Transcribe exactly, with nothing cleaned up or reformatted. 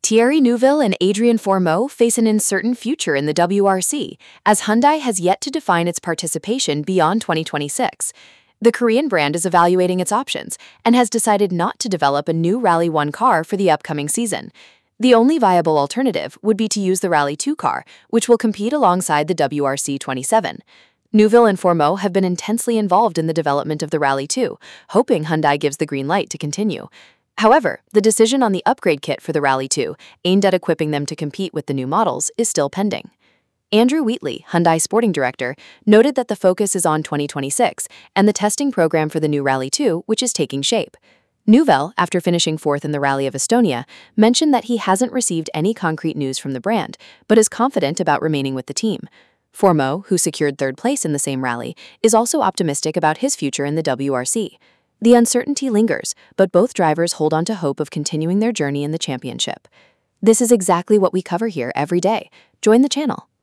Thierry Neuville and Adrien Fourmeau face an uncertain future in the W R C, as Hyundai has yet to define its participation beyond twenty twenty-six. The Korean brand is evaluating its options and has decided not to develop a new Rally one car for the upcoming season. The only viable alternative would be to use the Rally two car, which will compete alongside the W R C twenty-seven. Neuville and Fourmeau have been intensely involved in the development of the Rally two, hoping Hyundai gives the green light to continue. However, the decision on the upgrade kit for the Rally two, aimed at equipping them to compete with the new models, is still pending. Andrew Wheatley, Hyundai sporting director, noted that the focus is on twenty twenty-six and the testing program for the new Rally two, which is taking shape. Neuville, after finishing fourth in the Rally of Estonia, mentioned that he hasn't received any concrete news from the brand, but is confident about remaining with the team. Fourmeau, who secured third place in the same rally, is also optimistic about his future in the W R C. The uncertainty lingers, but both drivers hold on to hope of continuing their journey in the championship. This is exactly what we cover here every day. Join the channel.